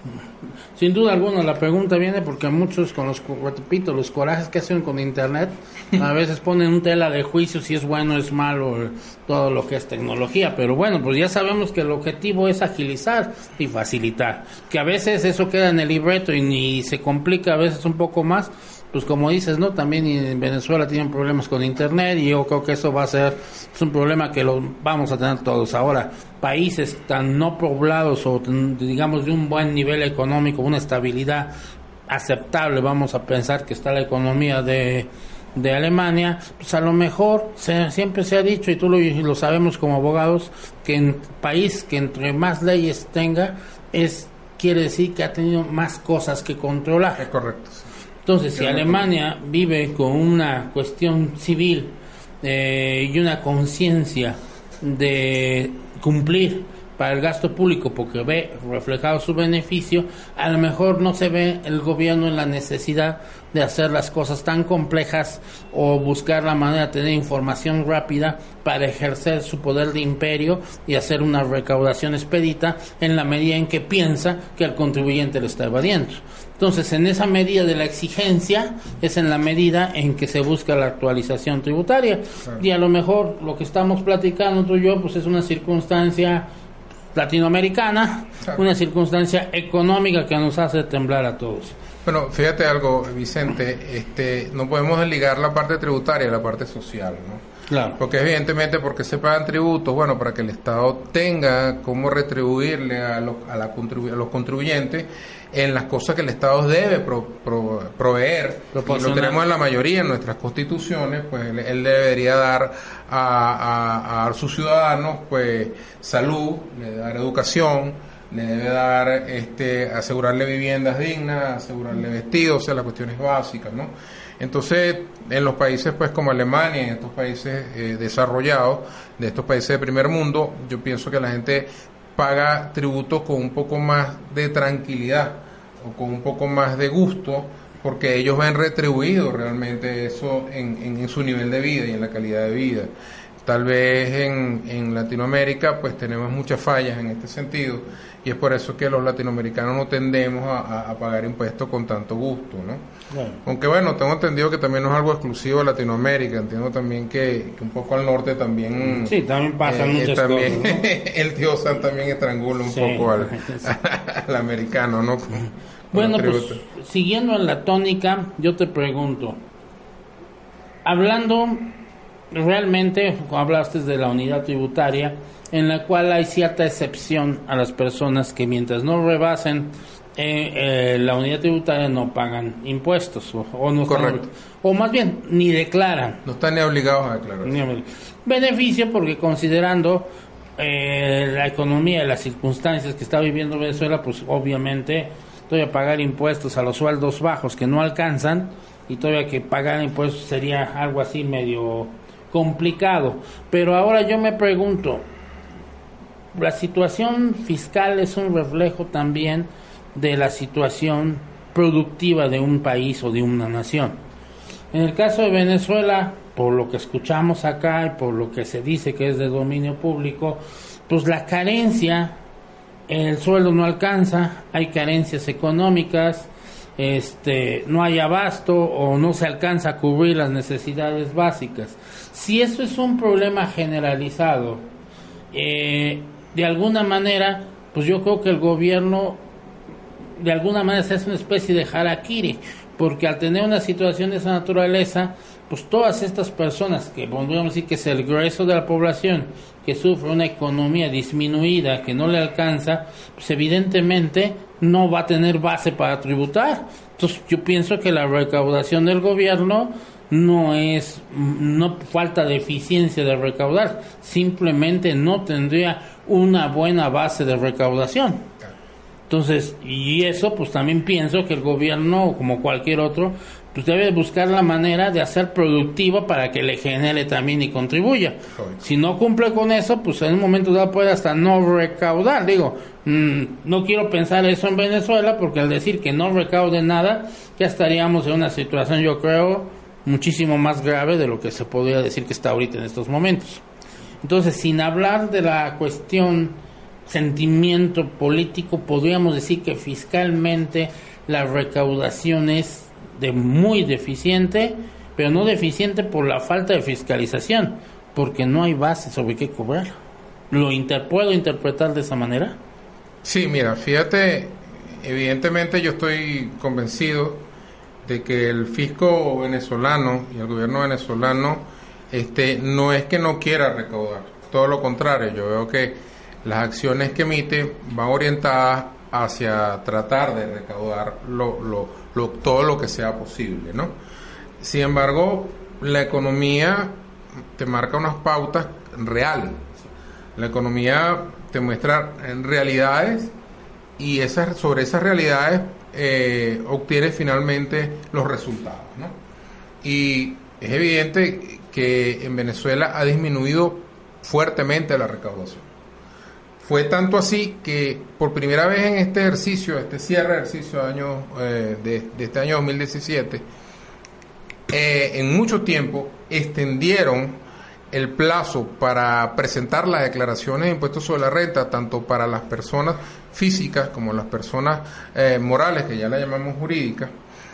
Sin duda alguna, la pregunta viene porque muchos, con los, repito, los corajes que hacen con internet, a veces ponen un tela de juicio si es bueno o es malo todo lo que es tecnología, pero bueno, pues ya sabemos que el objetivo es agilizar y facilitar, que a veces eso queda en el libreto y ni se complica a veces un poco más. Pues como dices, ¿no? También en Venezuela tienen problemas con internet, y yo creo que eso va a ser es un problema que lo vamos a tener todos. Ahora, países tan no poblados o digamos de un buen nivel económico, una estabilidad aceptable, vamos a pensar que está la economía de, de Alemania, pues a lo mejor se, siempre se ha dicho, y tú lo, lo sabemos como abogados, que en país que entre más leyes tenga es quiere decir que ha tenido más cosas que controlar. Es correcto. Entonces, si Alemania vive con una cuestión civil eh, y una conciencia de cumplir para el gasto público porque ve reflejado su beneficio, a lo mejor no se ve el gobierno en la necesidad de hacer las cosas tan complejas o buscar la manera de tener información rápida para ejercer su poder de imperio y hacer una recaudación expedita en la medida en que piensa que el contribuyente lo está evadiendo. Entonces, en esa medida de la exigencia es en la medida en que se busca la actualización tributaria. Claro. Y a lo mejor lo que estamos platicando tú y yo pues es una circunstancia latinoamericana, claro, una circunstancia económica que nos hace temblar a todos. Bueno, fíjate algo, Vicente, este, no podemos desligar la parte tributaria de la parte social, ¿no? Claro. Porque evidentemente, porque se pagan tributos, bueno, para que el Estado tenga cómo retribuirle a los, a la contribu- a los contribuyentes en las cosas que el Estado debe pro, pro, proveer, y lo tenemos en la mayoría en nuestras constituciones, pues él, él debería dar a, a, a sus ciudadanos pues salud, le debe dar educación, le debe dar, este, asegurarle viviendas dignas, asegurarle vestidos, o sea, las cuestiones básicas, ¿no? Entonces, en los países pues como Alemania, en estos países eh, desarrollados, de estos países de primer mundo, yo pienso que la gente paga tributos con un poco más de tranquilidad o con un poco más de gusto, porque ellos ven retribuido realmente eso en, en, en su nivel de vida y en la calidad de vida. Tal vez en, en Latinoamérica pues tenemos muchas fallas en este sentido y es por eso que los latinoamericanos no tendemos a, a, a pagar impuestos con tanto gusto, ¿no? Bueno. Aunque bueno, tengo entendido que también no es algo exclusivo de Latinoamérica, entiendo también que, que un poco al norte también... Sí, también pasan eh, muchas también, cosas, ¿no? El tío Sam también estrangula un sí, poco al, al americano, ¿no? Con, bueno, pues siguiendo en la tónica, yo te pregunto, hablando... Realmente, hablaste de la unidad tributaria, en la cual hay cierta excepción a las personas que mientras no rebasen eh, eh, la unidad tributaria no pagan impuestos o, o no Correcto. Están, o más bien ni declaran. No están ni obligados a declarar. Ni beneficio porque considerando eh, la economía y las circunstancias que está viviendo Venezuela, pues obviamente todavía pagar impuestos a los sueldos bajos que no alcanzan y todavía que pagar impuestos sería algo así medio complicado. Pero ahora yo me pregunto, la situación fiscal es un reflejo también de la situación productiva de un país o de una nación. En el caso de Venezuela, por lo que escuchamos acá y por lo que se dice que es de dominio público, pues la carencia, el sueldo no alcanza, hay carencias económicas, este, no hay abasto o no se alcanza a cubrir las necesidades básicas. Si eso es un problema generalizado, eh, de alguna manera, pues yo creo que el gobierno de alguna manera se hace una especie de harakiri, porque al tener una situación de esa naturaleza, pues todas estas personas que podríamos decir que es el grueso de la población, que sufre una economía disminuida, que no le alcanza, pues evidentemente no va a tener base para tributar. Entonces yo pienso que la recaudación del gobierno no es, no falta de eficiencia de recaudar, simplemente no tendría una buena base de recaudación. Entonces, y eso pues también pienso que el gobierno, como cualquier otro, pues debe buscar la manera de hacer productivo para que le genere también y contribuya. Si no cumple con eso, pues en un momento dado puede hasta no recaudar. Digo, mmm, no quiero pensar eso en Venezuela, porque al decir que no recaude nada, ya estaríamos en una situación, yo creo, muchísimo más grave de lo que se podría decir que está ahorita en estos momentos. Entonces, sin hablar de la cuestión sentimiento político, podríamos decir que fiscalmente la recaudación es de muy deficiente, pero no deficiente por la falta de fiscalización, porque no hay base sobre qué cobrar. ¿Lo inter- puedo interpretar de esa manera? Sí, mira, fíjate, evidentemente yo estoy convencido de que el fisco venezolano y el gobierno venezolano este no es que no quiera recaudar, todo lo contrario, yo veo que las acciones que emite van orientadas hacia tratar de recaudar lo, lo, lo, todo lo que sea posible, ¿no? Sin embargo, la economía te marca unas pautas reales. La economía te muestra en realidades y esas, sobre esas realidades eh, obtienes finalmente los resultados, ¿no? Y es evidente que en Venezuela ha disminuido fuertemente la recaudación. Fue tanto así que por primera vez en este ejercicio, este cierre de ejercicio año, eh, de, de este año dos mil diecisiete, eh, en mucho tiempo extendieron el plazo para presentar las declaraciones de impuestos sobre la renta, tanto para las personas físicas como las personas eh, morales, que ya la llamamos jurídicas,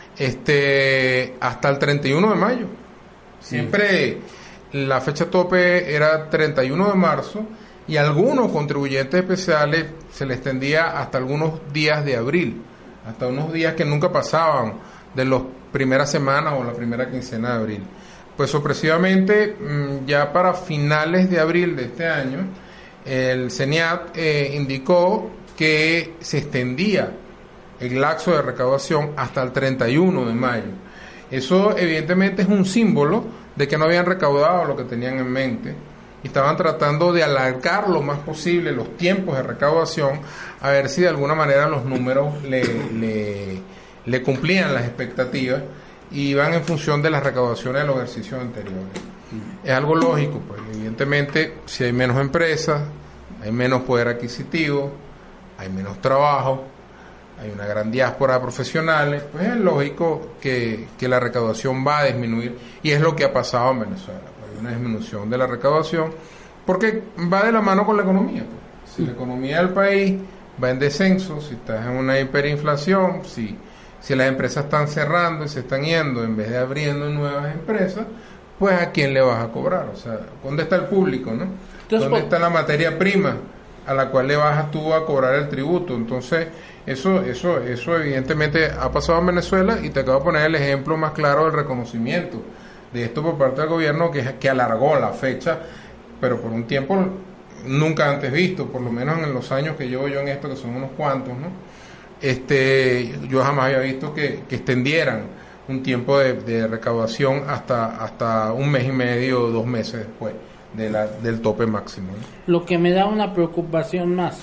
este, hasta el treinta y uno de mayo. Siempre la fecha tope era treinta y uno de marzo, y a algunos contribuyentes especiales se les extendía hasta algunos días de abril, hasta unos días que nunca pasaban de las primeras semanas o la primera quincena de abril. Pues sorpresivamente, ya para finales de abril de este año, el CENIAT eh, indicó que se extendía el lapso de recaudación hasta el treinta y uno de mayo. Eso evidentemente es un símbolo de que no habían recaudado lo que tenían en mente y estaban tratando de alargar lo más posible los tiempos de recaudación, a ver si de alguna manera los números le, le, le cumplían las expectativas y iban en función de las recaudaciones de los ejercicios anteriores. Es algo lógico, pues evidentemente si hay menos empresas, hay menos poder adquisitivo, hay menos trabajo, hay una gran diáspora de profesionales, pues es lógico que, que la recaudación va a disminuir, y es lo que ha pasado en Venezuela. Hay una disminución de la recaudación porque va de la mano con la economía. Pues. Si la economía del país va en descenso, si estás en una hiperinflación, si, si las empresas están cerrando y se están yendo en vez de abriendo nuevas empresas, pues ¿a quién le vas a cobrar? O sea, ¿dónde está el público, no? Entonces, ¿dónde está la materia prima a la cual le vas tú a cobrar el tributo? Entonces, eso eso eso evidentemente ha pasado en Venezuela, y te acabo de poner el ejemplo más claro del reconocimiento de esto por parte del gobierno, que, que alargó la fecha, pero por un tiempo nunca antes visto, por lo menos en los años que llevo yo en esto, que son unos cuantos, ¿no? Este, yo jamás había visto que, que extendieran un tiempo de, de recaudación hasta hasta un mes y medio o dos meses después de la, del tope máximo, ¿no? Lo que me da una preocupación más,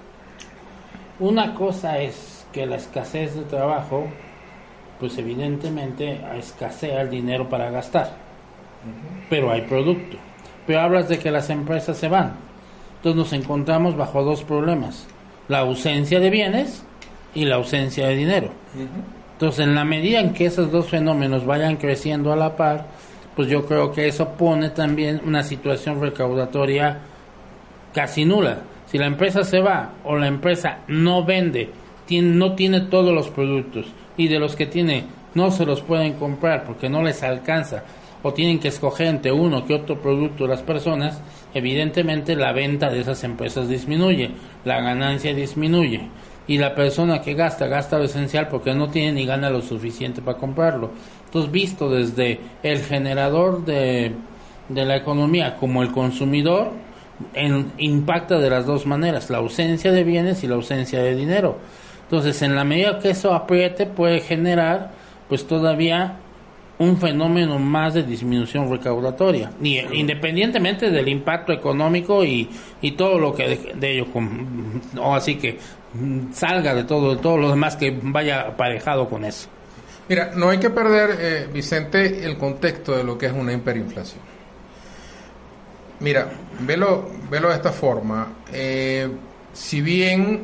una cosa es que la escasez de trabajo, pues evidentemente escasea el dinero para gastar, uh-huh. Pero hay producto. Pero hablas de que las empresas se van, entonces nos encontramos bajo dos problemas: la ausencia de bienes y la ausencia de dinero. Uh-huh. Entonces, en la medida en que esos dos fenómenos vayan creciendo a la par, pues yo creo que eso pone también una situación recaudatoria casi nula. Si la empresa se va o la empresa no vende, tiene, no tiene todos los productos, y de los que tiene no se los pueden comprar porque no les alcanza, o tienen que escoger entre uno que otro producto las personas, evidentemente la venta de esas empresas disminuye, la ganancia disminuye, y la persona que gasta, gasta lo esencial porque no tiene ni gana lo suficiente para comprarlo. Entonces, visto desde el generador de, de la economía como el consumidor, en, impacta de las dos maneras, la ausencia de bienes y la ausencia de dinero. Entonces, en la medida que eso apriete, puede generar pues todavía un fenómeno más de disminución recaudatoria, y, independientemente del impacto económico y, y todo lo que de, de ello, con, o así que salga de todo, de todo lo demás que vaya aparejado con eso. Mira, no hay que perder, eh, Vicente, el contexto de lo que es una hiperinflación. Mira, velo, velo de esta forma. Eh, si bien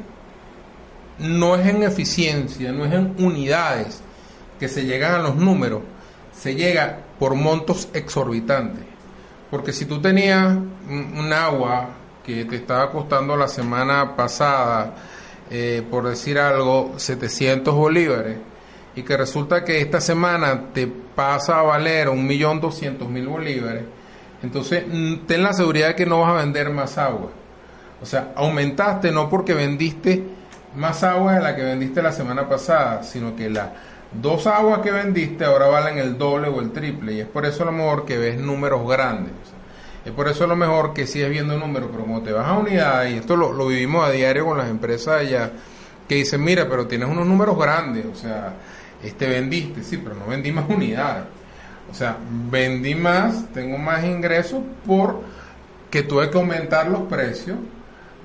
no es en eficiencia, no es en unidades que se llegan a los números, se llega por montos exorbitantes. Porque si tú tenías un, un agua que te estaba costando la semana pasada, eh, por decir algo, setecientos bolívares, y que resulta que esta semana te pasa a valer un millón doscientos mil bolívares, entonces ten la seguridad de que no vas a vender más agua. O sea, aumentaste no porque vendiste más agua de la que vendiste la semana pasada, sino que las dos aguas que vendiste ahora valen el doble o el triple, y es por eso a lo mejor que ves números grandes. O sea, es por eso a lo mejor que sigues viendo números, pero como te vas a unidades, y esto lo, lo vivimos a diario con las empresas allá, que dicen, mira, pero tienes unos números grandes, o sea, este vendiste, sí, pero no vendí más unidades. O sea, vendí más, tengo más ingresos porque tuve que aumentar los precios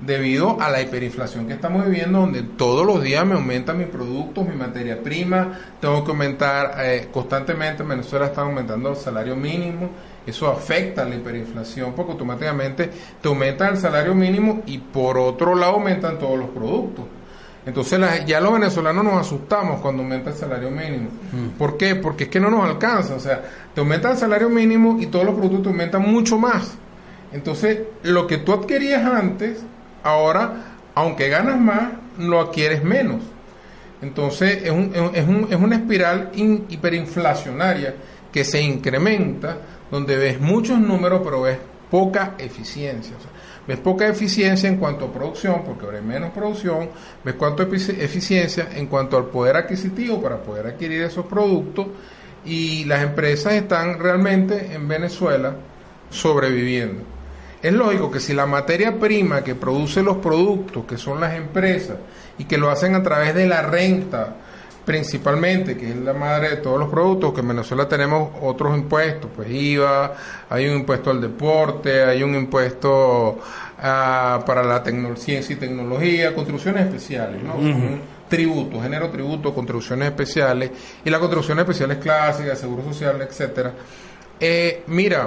debido a la hiperinflación que estamos viviendo, donde todos los días me aumentan mis productos, mi materia prima, tengo que aumentar eh, constantemente. En Venezuela está aumentando el salario mínimo, eso afecta a la hiperinflación porque automáticamente te aumenta el salario mínimo y por otro lado aumentan todos los productos. Entonces la, ya los venezolanos nos asustamos cuando aumenta el salario mínimo. Mm. ¿Por qué? Porque es que no nos alcanza, o sea, te aumenta el salario mínimo y todos los productos te aumentan mucho más. Entonces, lo que tú adquirías antes, ahora, aunque ganas más, lo adquieres menos. Entonces, es, un, es, un, es una espiral in, hiperinflacionaria que se incrementa, donde ves muchos números, pero ves poca eficiencia. O sea, ves poca eficiencia en cuanto a producción, porque ahora hay menos producción, ves cuánto eficiencia en cuanto al poder adquisitivo para poder adquirir esos productos, y las empresas están realmente en Venezuela sobreviviendo. Es lógico que si la materia prima que produce los productos, que son las empresas, y que lo hacen a través de la renta, principalmente, que es la madre de todos los productos, que en Venezuela tenemos otros impuestos, pues I V A, hay un impuesto al deporte, hay un impuesto uh, para la tecno- ciencia y tecnología, contribuciones especiales, ¿no? Uh-huh. Tributos, género tributo, contribuciones especiales, y las contribuciones especiales clásicas, seguro social, etcétera. Eh, mira,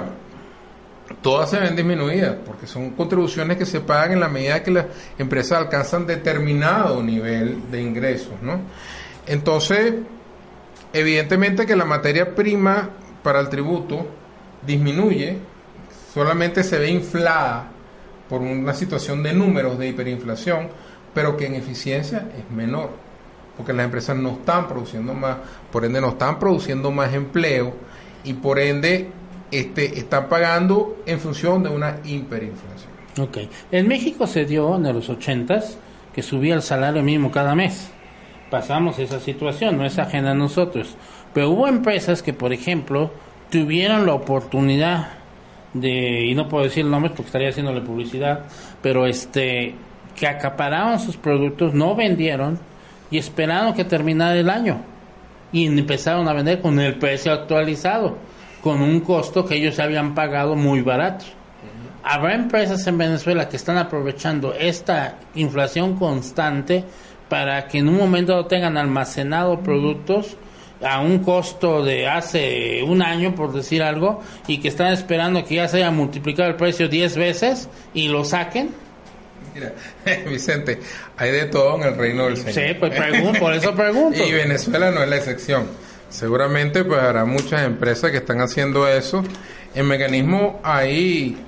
todas se ven disminuidas, porque son contribuciones que se pagan en la medida que las empresas alcanzan determinado nivel de ingresos, ¿no? Entonces, evidentemente que la materia prima para el tributo disminuye, solamente se ve inflada por una situación de números de hiperinflación, pero que en eficiencia es menor, porque las empresas no están produciendo más, por ende no están produciendo más empleo, y por ende este, están pagando en función de una hiperinflación. Ok. En México se dio en los ochentas que subía el salario mínimo cada mes. Pasamos esa situación, no es ajena a nosotros. Pero hubo empresas que, por ejemplo, tuvieron la oportunidad de, y no puedo decir nombres porque estaría haciéndole publicidad, pero este que acapararon sus productos, no vendieron y esperaron que terminara el año. Y empezaron a vender con el precio actualizado, con un costo que ellos habían pagado muy barato. Habrá empresas en Venezuela que están aprovechando esta inflación constante para que en un momento tengan almacenado productos a un costo de hace un año, por decir algo, y que están esperando que ya se haya multiplicado el precio diez veces y lo saquen. Mira, Vicente, hay de todo en el reino del Señor. Sí, pues pregunto, por eso pregunto. Y Venezuela no es la excepción. Seguramente pues habrá muchas empresas que están haciendo eso. En mecanismo hay,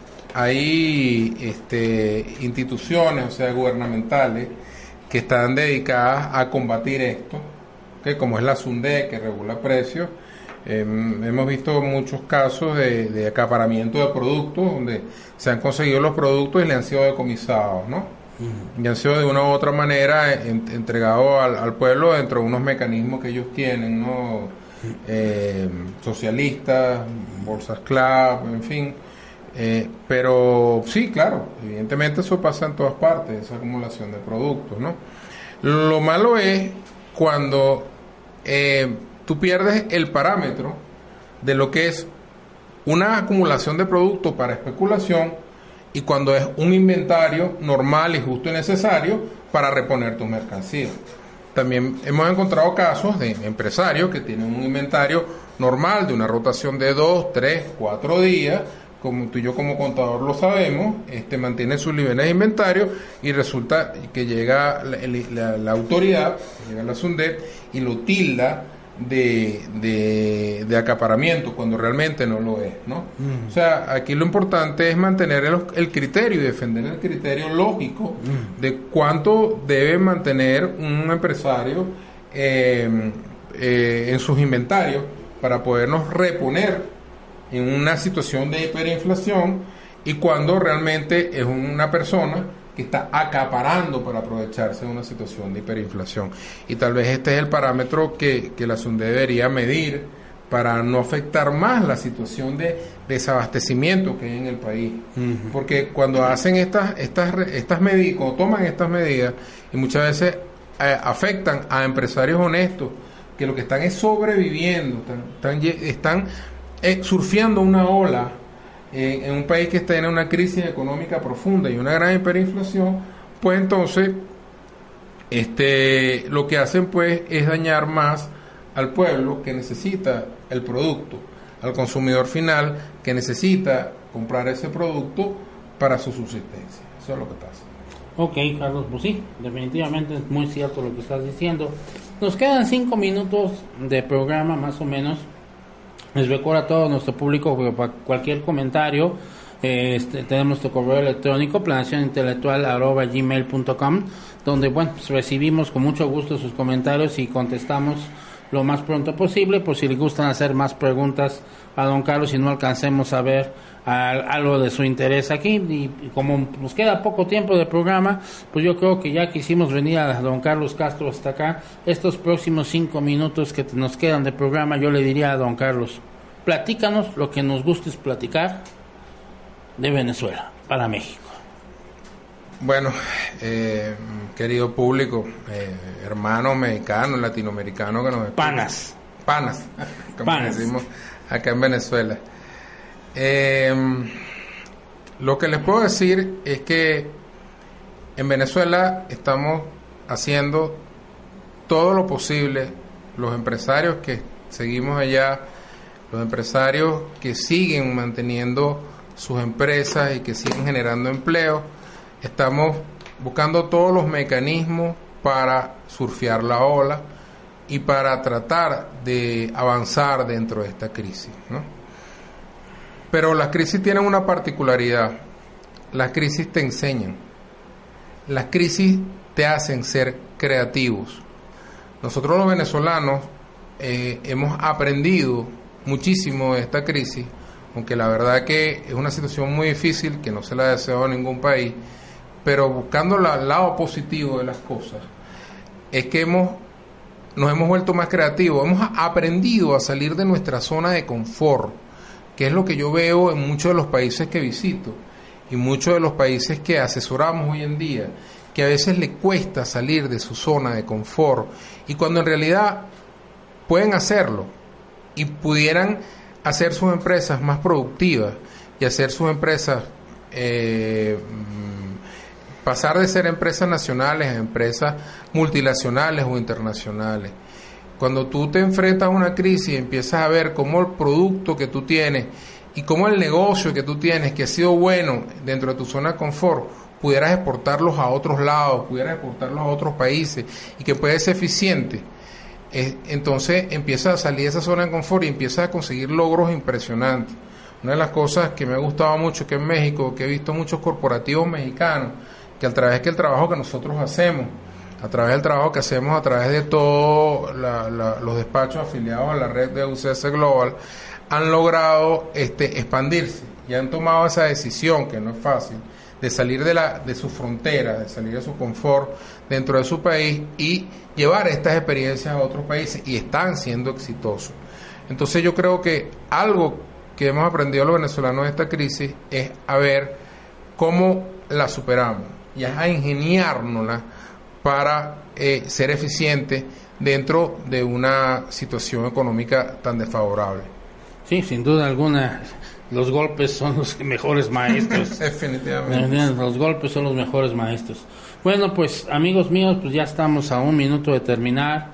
hay este, instituciones, o sea, gubernamentales, que están dedicadas a combatir esto, que como es la SUNDE, que regula precios. Eh, hemos visto muchos casos de, de acaparamiento de productos, donde se han conseguido los productos y le han sido decomisados, ¿no? Uh-huh. Y han sido de una u otra manera en, entregados al, al pueblo dentro de unos mecanismos que ellos tienen, ¿no? Uh-huh. Eh, socialistas, bolsas club, en fin. Eh, pero sí, claro, evidentemente eso pasa en todas partes, esa acumulación de productos, ¿no? Lo malo es cuando eh, tú pierdes el parámetro de lo que es una acumulación de productos para especulación y cuando es un inventario normal y justo y necesario para reponer tu mercancía. También hemos encontrado casos de empresarios que tienen un inventario normal de una rotación de dos, tres, cuatro días, como tú y yo como contador lo sabemos, este mantiene sus niveles de inventario y resulta que llega la, la, la autoridad, llega la SUNDET y lo tilda de, de, de acaparamiento cuando realmente no lo es, ¿no? Mm. O sea, aquí lo importante es mantener el, el criterio y defender el criterio lógico mm. de cuánto debe mantener un empresario eh, eh, en sus inventarios para podernos reponer en una situación de hiperinflación y cuando realmente es una persona que está acaparando para aprovecharse de una situación de hiperinflación. Y tal vez este es el parámetro que, que la SUNDE debería medir para no afectar más la situación de desabastecimiento que hay en el país. Uh-huh. Porque cuando hacen estas estas estas medidas, cuando toman estas medidas, y muchas veces eh, afectan a empresarios honestos que lo que están es sobreviviendo, están, están, están eh, surfeando una ola eh, en un país que está en una crisis económica profunda y una gran hiperinflación, pues entonces este, lo que hacen pues es dañar más al pueblo que necesita el producto, al consumidor final que necesita comprar ese producto para su subsistencia. Eso es lo que pasa. Ok, Carlos, pues sí, definitivamente es muy cierto lo que estás diciendo. Nos quedan cinco minutos de programa más o menos. Les recuerdo a todo nuestro público que para cualquier comentario eh, este, tenemos nuestro correo electrónico planeación intelectual arroba gmail punto com, donde bueno, pues recibimos con mucho gusto sus comentarios y contestamos lo más pronto posible, por si les gustan hacer más preguntas a don Carlos y no alcancemos a ver a, algo de su interés aquí. Y, y como nos queda poco tiempo de programa, pues yo creo que ya quisimos venir a don Carlos Castro hasta acá. Estos próximos cinco minutos que nos quedan de programa, yo le diría a don Carlos, platícanos lo que nos guste platicar de Venezuela para México. Bueno, eh, querido público, eh, hermano mexicano, latinoamericano que nos escucha. Panas. Panas, como Panas. decimos acá en Venezuela. Eh, lo que les puedo decir es que en Venezuela estamos haciendo todo lo posible, los empresarios que seguimos allá, los empresarios que siguen manteniendo sus empresas y que siguen generando empleo, estamos buscando todos los mecanismos para surfear la ola y para tratar de avanzar dentro de esta crisis, ¿no? Pero las crisis tienen una particularidad. Las crisis te enseñan. Las crisis te hacen ser creativos. Nosotros los venezolanos eh, hemos aprendido muchísimo de esta crisis, aunque la verdad que es una situación muy difícil, que no se la deseo a ningún país, pero buscando el lado positivo de las cosas, es que hemos, nos hemos vuelto más creativos, hemos aprendido a salir de nuestra zona de confort, que es lo que yo veo en muchos de los países que visito y muchos de los países que asesoramos hoy en día, que a veces le cuesta salir de su zona de confort, y cuando en realidad pueden hacerlo y pudieran hacer sus empresas más productivas y hacer sus empresas eh, pasar de ser empresas nacionales a empresas multinacionales o internacionales. Cuando tú te enfrentas a una crisis y empiezas a ver cómo el producto que tú tienes y cómo el negocio que tú tienes, que ha sido bueno dentro de tu zona de confort, pudieras exportarlos a otros lados, pudieras exportarlos a otros países y que puede ser eficiente, eh, entonces empiezas a salir de esa zona de confort y empiezas a conseguir logros impresionantes. Una de las cosas que me ha gustado mucho que en México, que he visto muchos corporativos mexicanos, que a través del trabajo que nosotros hacemos, a través del trabajo que hacemos a través de todos los despachos afiliados a la red de U C S Global, han logrado este, expandirse y han tomado esa decisión, que no es fácil, de salir de, la, de su frontera, de salir de su confort dentro de su país y llevar estas experiencias a otros países, y están siendo exitosos. Entonces yo creo que algo que hemos aprendido los venezolanos de esta crisis es a ver cómo la superamos y a ingeniárnosla para eh, ser eficientes dentro de una situación económica tan desfavorable. Sí, sin duda alguna, los golpes son los mejores maestros. Definitivamente. Los golpes son los mejores maestros. Bueno, pues amigos míos, pues ya estamos a un minuto de terminar.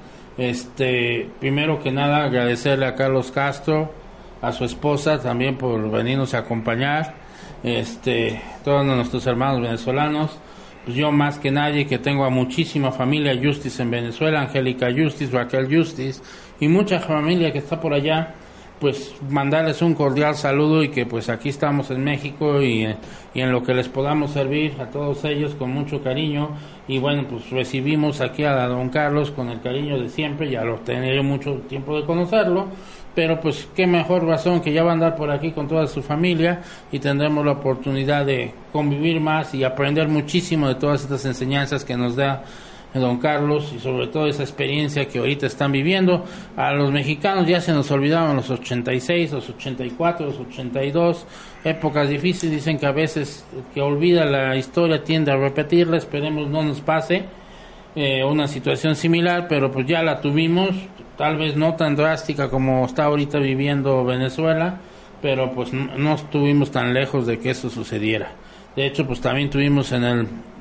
Este, primero que nada, agradecerle a Carlos Castro, a su esposa también por venirnos a acompañar, este, todos nuestros hermanos venezolanos. Pues yo más que nadie, que tengo a muchísima familia Justice en Venezuela, Angélica Justice, Raquel Justice y mucha familia que está por allá, pues mandarles un cordial saludo, y que pues aquí estamos en México y, y en lo que les podamos servir a todos ellos con mucho cariño. Y bueno, pues recibimos aquí a don Carlos con el cariño de siempre, ya lo tenía yo mucho tiempo de conocerlo, pero pues qué mejor razón que ya va a andar por aquí con toda su familia y tendremos la oportunidad de convivir más y aprender muchísimo de todas estas enseñanzas que nos da don Carlos, y sobre todo esa experiencia que ahorita están viviendo. A los mexicanos ya se nos olvidaron los ochenta y seis, los ochenta y cuatro, los ochenta y dos, épocas difíciles. Dicen que a veces que olvida la historia tiende a repetirla. Esperemos no nos pase eh, una situación similar, pero pues ya la tuvimos, tal vez no tan drástica como está ahorita viviendo Venezuela, pero pues no, no estuvimos tan lejos de que eso sucediera. De hecho, pues también tuvimos en el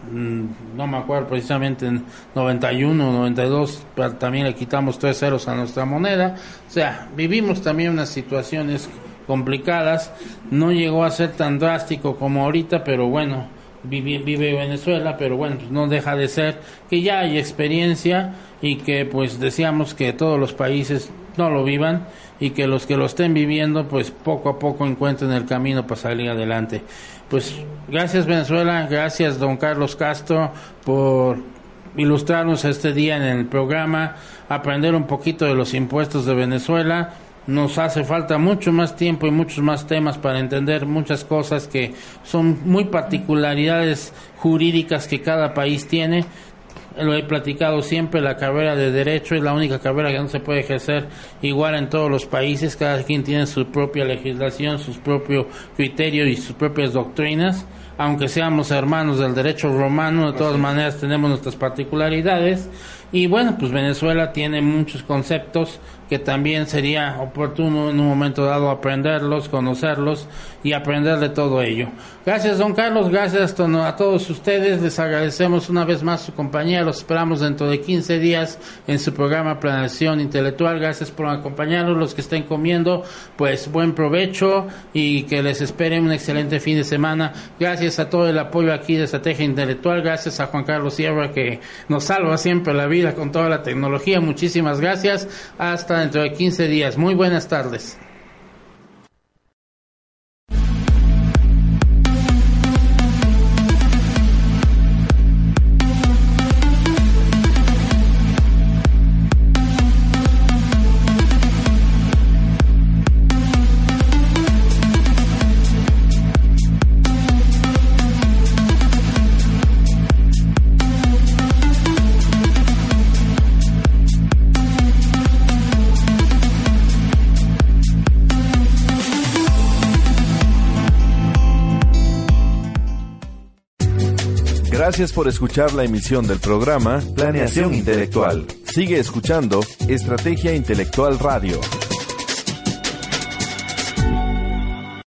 no me acuerdo precisamente, en noventa y uno, noventa y dos, también le quitamos tres ceros a nuestra moneda. O sea, vivimos también unas situaciones complicadas. No llegó a ser tan drástico como ahorita, pero bueno, vive, vive Venezuela, pero bueno, pues no deja de ser que ya hay experiencia y que pues deseamos que todos los países no lo vivan y que los que lo estén viviendo pues poco a poco encuentren el camino para salir adelante. Pues gracias Venezuela, gracias don Carlos Castro por ilustrarnos este día en el programa, aprender un poquito de los impuestos de Venezuela. Nos hace falta mucho más tiempo y muchos más temas para entender muchas cosas que son muy particularidades jurídicas que cada país tiene. Lo he platicado siempre, la carrera de Derecho es la única carrera que no se puede ejercer igual en todos los países. Cada quien tiene su propia legislación, sus propios criterios y sus propias doctrinas. Aunque seamos hermanos del derecho romano, de todas maneras tenemos nuestras particularidades. Y bueno, pues Venezuela tiene muchos conceptos que también sería oportuno en un momento dado aprenderlos, conocerlos y aprender de todo ello. Gracias don Carlos, gracias a todos ustedes, les agradecemos una vez más su compañía, los esperamos dentro de quince días en su programa Planeación Intelectual. Gracias por acompañarnos, los que estén comiendo, pues buen provecho y que les espere un excelente fin de semana. Gracias a todo el apoyo aquí de Estrategia Intelectual, gracias a Juan Carlos Sierra que nos salva siempre la vida con toda la tecnología. Muchísimas gracias, hasta dentro de quince días. Muy buenas tardes. Gracias por escuchar la emisión del programa Planeación Intelectual. Sigue escuchando Estrategia Intelectual Radio.